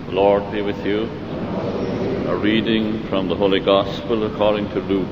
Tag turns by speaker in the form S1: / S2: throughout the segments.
S1: The Lord be with you. A reading from the Holy Gospel according to Luke.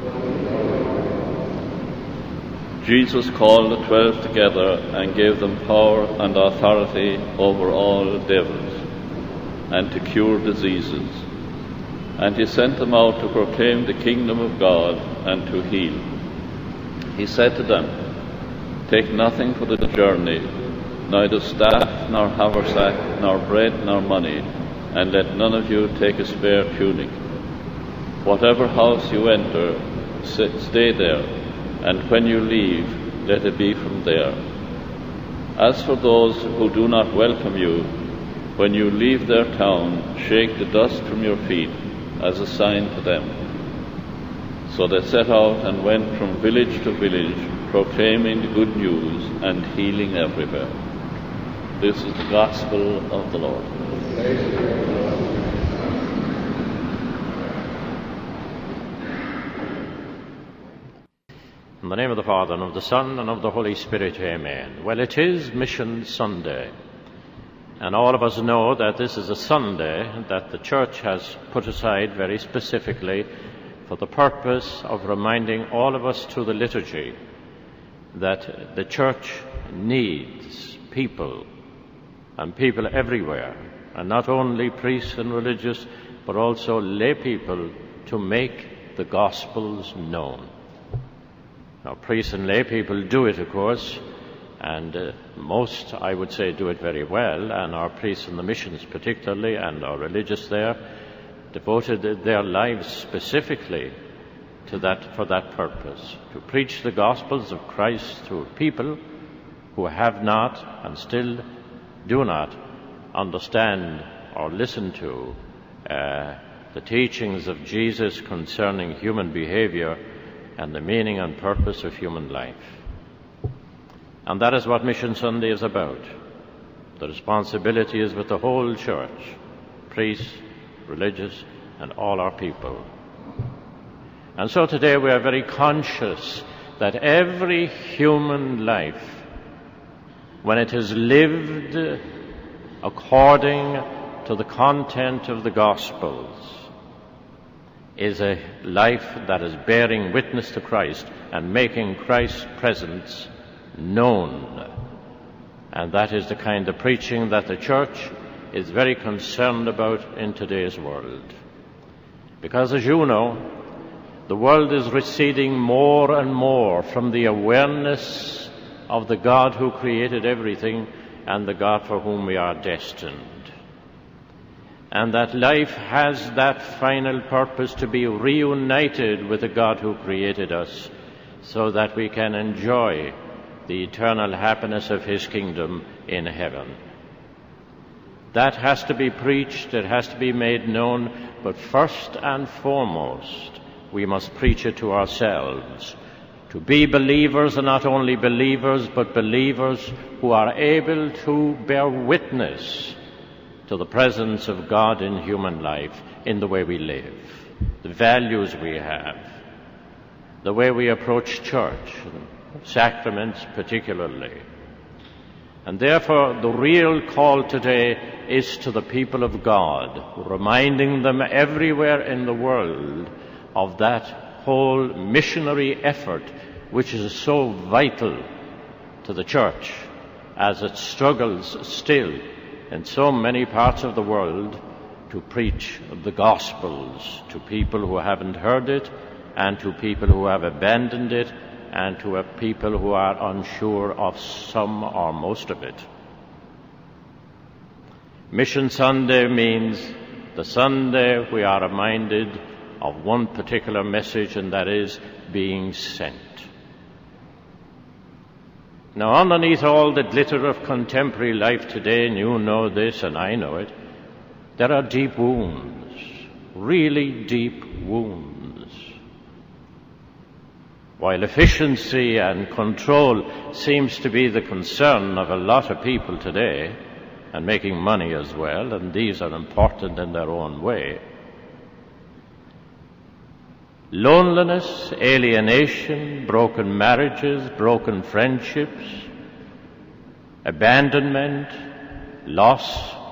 S1: Jesus called the 12 together and gave them power and authority over all devils and to cure diseases. And he sent them out to proclaim the kingdom of God and to heal. He said to them, "Take nothing for the journey, neither staff, nor haversack, nor bread, nor money, and let none of you take a spare tunic. Whatever house you enter, stay there, and when you leave, let it be from there. As for those who do not welcome you, when you leave their town, shake the dust from your feet as a sign to them." So they set out and went from village to village, proclaiming the good news and healing everywhere. This is the gospel of the Lord.
S2: In the name of the Father, and of the Son, and of the Holy Spirit, amen. Well, it is Mission Sunday, and all of us know that this is a Sunday that the Church has put aside very specifically for the purpose of reminding all of us through the liturgy that the Church needs people, and people everywhere, and not only priests and religious, but also lay people to make the Gospels known. Now, priests and lay people do it, of course, and most, I would say, do it very well, and our priests in the missions particularly, and our religious there, devoted their lives specifically to that, for that purpose, to preach the Gospels of Christ to people who have not and still do not understand or listen to the teachings of Jesus concerning human behavior and the meaning and purpose of human life. And that is what Mission Sunday is about. The responsibility is with the whole Church, priests, religious, and all our people. And so today we are very conscious that every human life, when it is lived according to the content of the Gospels, is a life that is bearing witness to Christ and making Christ's presence known. And that is the kind of preaching that the Church is very concerned about in today's world. Because, as you know, the world is receding more and more from the awareness of the God who created everything and the God for whom we are destined. And that life has that final purpose to be reunited with the God who created us, so that we can enjoy the eternal happiness of His kingdom in heaven. That has to be preached, it has to be made known, but first and foremost, we must preach it to ourselves, to be believers, and not only believers, but believers who are able to bear witness to the presence of God in human life, in the way we live, the values we have, the way we approach church, sacraments particularly. And therefore, the real call today is to the people of God, reminding them everywhere in the world of that whole missionary effort which is so vital to the Church as it struggles still in so many parts of the world to preach the Gospels to people who haven't heard it, and to people who have abandoned it, and to people who are unsure of some or most of it. Mission Sunday means the Sunday we are reminded of one particular message, and that is being sent. Now, underneath all the glitter of contemporary life today, and you know this and I know it, there are deep wounds, really deep wounds. While efficiency and control seems to be the concern of a lot of people today, and making money as well, and these are important in their own way, loneliness, alienation, broken marriages, broken friendships, abandonment, loss,